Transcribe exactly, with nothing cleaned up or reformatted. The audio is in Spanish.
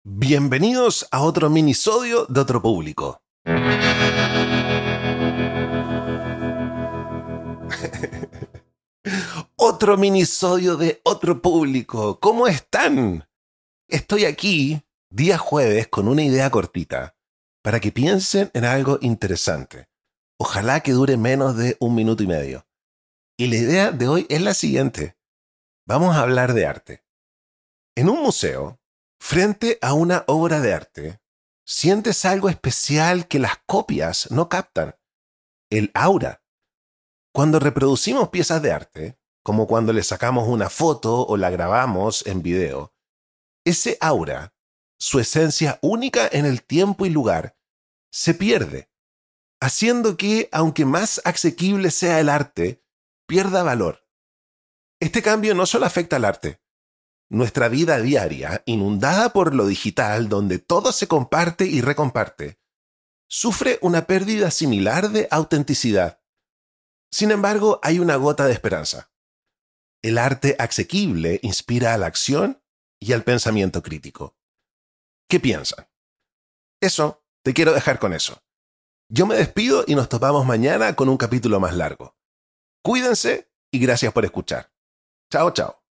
Bienvenidos a otro minisodio de Otro Público. Otro minisodio de Otro Público. ¿Cómo están? Estoy aquí, día jueves, con una idea cortita, para que piensen en algo interesante. Ojalá que dure menos de un minuto y medio. Y la idea de hoy es la siguiente. Vamos a hablar de arte. En un museo, frente a una obra de arte, sientes algo especial que las copias no captan: el aura. Cuando reproducimos piezas de arte, como cuando le sacamos una foto o la grabamos en video, ese aura, su esencia única en el tiempo y lugar, se pierde, haciendo que, aunque más asequible sea el arte, pierda valor. Este cambio no solo afecta al arte. Nuestra vida diaria, inundada por lo digital, donde todo se comparte y recomparte, sufre una pérdida similar de autenticidad. Sin embargo, hay una gota de esperanza. El arte asequible inspira a la acción y al pensamiento crítico. ¿Qué piensan? Eso, te quiero dejar con eso. Yo me despido y nos topamos mañana con un capítulo más largo. Cuídense y gracias por escuchar. Chao, chao.